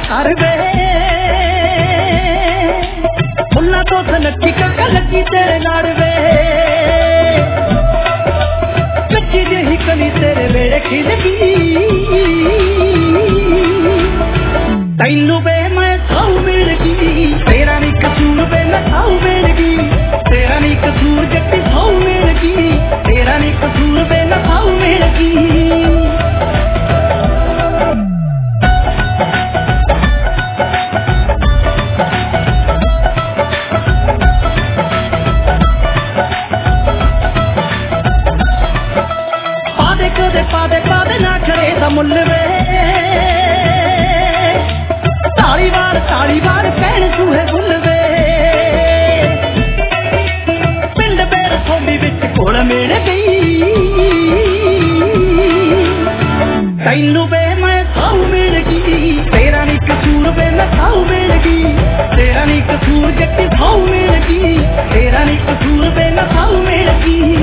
कर वे मुन्ना तो सनकी का लगी तेरे नाड़ वे कच्ची जही कली तेरे वेड़े खिलगी तैनू वे मैं खाऊ मिलगी तेरा नी कसूर वे मैं खाऊ मिलगी तेरा नी कसूर जट्टी खाऊ मिलगी तेरा नी कसूर वे मैं खाऊ मिलगी पादे ना करे दा मुल वे ताली बार पैण सूहे बुल वे पिंड बेर थोड़ी विच कोल मिल गई तैनू वे मैं खाऊ मिल गई तेरा नी कसूर वे मैं खाऊ मिल गई तेरा नी कसूर जट्टी खाऊ मिल गई तेरा नी कसूर वे मैं खाऊ मिल गई